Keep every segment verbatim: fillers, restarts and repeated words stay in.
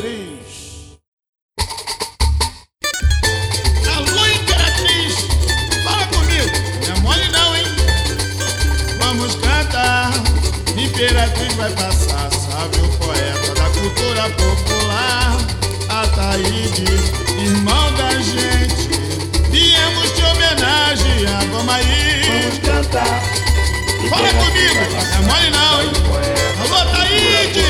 Imperatriz. Alô, Imperatriz, fala comigo, não é mole não, hein? Vamos cantar, Imperatriz vai passar. Salve o poeta da cultura popular, Ataíde, irmão da gente. Viemos te homenagear, vamos aí. Vamos cantar. Fala comigo, não é mole não, hein? Alô, Ataíde.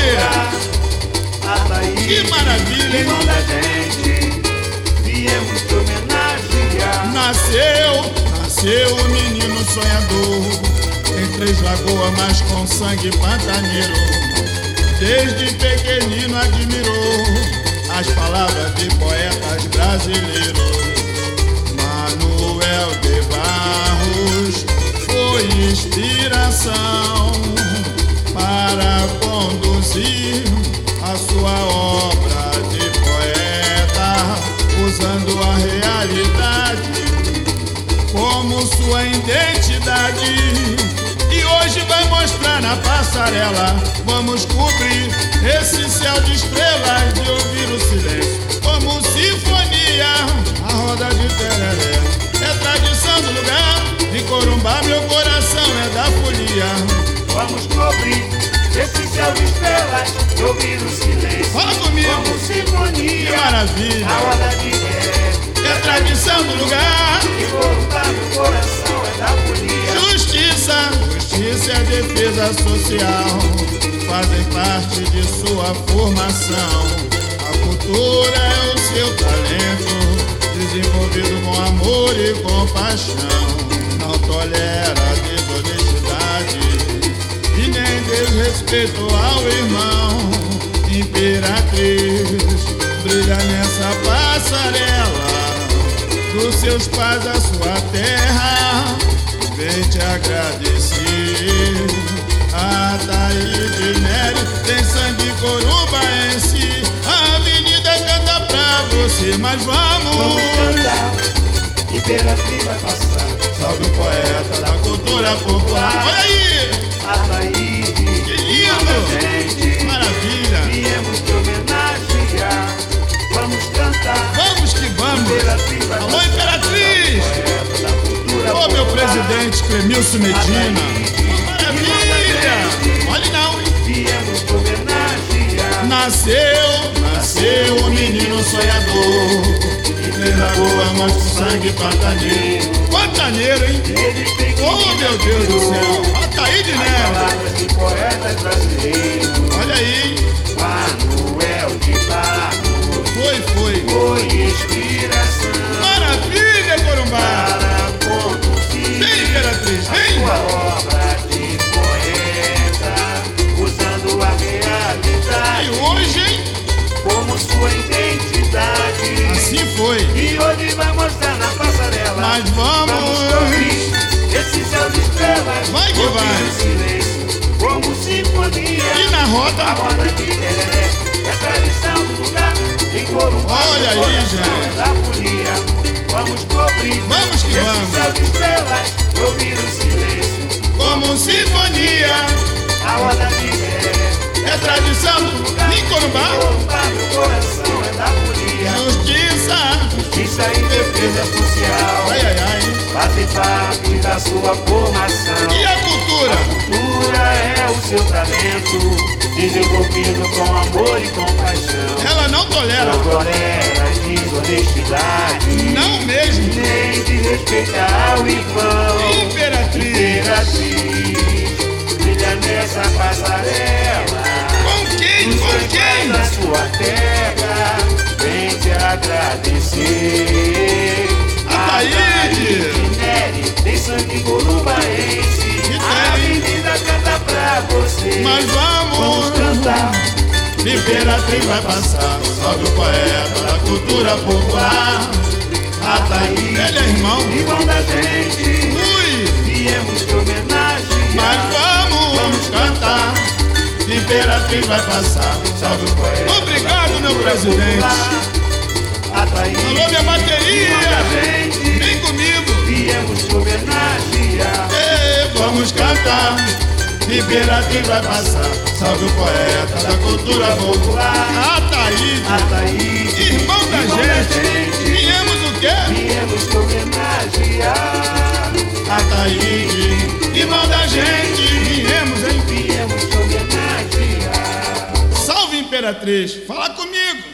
Ataíde, que maravilha, hein? irmão da gente, viemos te homenagear. Nasceu, nasceu o menino sonhador, em Três Lagoas, mas com sangue pantaneiro. Desde pequenino admirou as palavras de poetas brasileiros. Manuel de Barros foi inspiração para conduzir a sua obra de poeta, usando a realidade como sua identidade. E hoje vai mostrar na passarela. Vamos cobrir esse céu de estrelas, de ouvir o silêncio como sinfonia, a roda de tereré. É tradição do lugar, de Corumbá meu coração é da folia. Vamos cobrir esse céu de estrelas, de ouvir o silêncio. Fala comigo, como sinfonia, que maravilha. a roda de tereré. É tradição do lugar, de Corumbá meu coração é da folia. Justiça, justiça é defesa social, fazem parte de sua formação. A cultura é o seu talento, desenvolvido com amor e compaixão. Não tolera desonestidade e nem desrespeito ao irmão. Imperatriz brilha nessa passarela, dos seus pais à sua terra. Vem te agradecer. Ataíde Nery tem sangue corumbaense. A avenida canta pra você, mas vamos, vamos cantar. Imperatriz vai passar. Salve o poeta da cultura popular. Olha aí, Ataíde, que lindo, gente, maravilha. viemos te homenagear. Vamos cantar. Vamos que vamos. Imperatriz vai Alô, passar. Imperatriz. Poeta da cultura Ô, meu popular. presidente Clemilson Medina. Maravilha. Olha não, hein? Viemos te homenagear. Nasceu, nasceu o menino sonhador, em Três Lagoas, mas com sangue pantaneiro. Pantaneiro, hein? Ele tem que Oh, meu Deus do céu. Ataíde Nery. palavras de poetas brasileiros. Olha aí. Manuel de Barros Foi, foi. foi inspiração Maravilha, Corumbá. para conduzir Vem, Imperatriz, a vem. sua obra de poeta, usando a E realidade hoje, hein? como sua identidade. Assim foi. E hoje vai mostrar na passarela. Mas Vamos vamos. cobrir esse céu de estrelas. Vai que ouvir vai. o silêncio como sinfonia. E na A roda. roda de tereré é tradição do lugar. Em Corumbá Olha meu aí, coração gente. é da folia. Vamos cobrir Vamos que esse vamos. céu de estrelas, ouvir o silêncio Como sinfonia, a roda de tereré é tradição do lugar. Em Corumbá. Corumbá meu coração é da folia. Justiça. Justiça e defesa social Ai, ai, ai. fazem parte da sua formação. E a cultura? Cultura é o seu talento, desenvolvido com amor e compaixão. Ela não tolera. Não tolera desonestidade, Não mesmo. nem desrespeitar o irmão. Imperatriz. Imperatriz brilha nessa passarela, Com quem? dos Com seus pais na quem? sua terra. Vem te agradecer. Ataíde Nery tem sangue corumbaense. tem. A avenida canta pra você. Mas Vamos vamos cantar. Imperatriz vai passar. Salve o poeta da cultura popular. Ataíde, ele é irmão. Irmão da gente, Ui, viemos te homenagear. mas vamos, vamos cantar. Imperatriz vai passar. Salve o poeta. Obrigado, meu presidente. Ataíde, Alô, minha bateria. irmão da gente, Vem comigo. viemos te homenagear. E vamos cantar. Imperatriz vai passar. Salve o poeta da cultura popular, Ataíde, Ataíde, irmão da irmão gente. da gente. Viemos o quê? Viemos te homenagear. Ataíde, irmão da gente. Viemos, hein? Viemos te homenagear. Salve, Imperatriz. Fala comigo.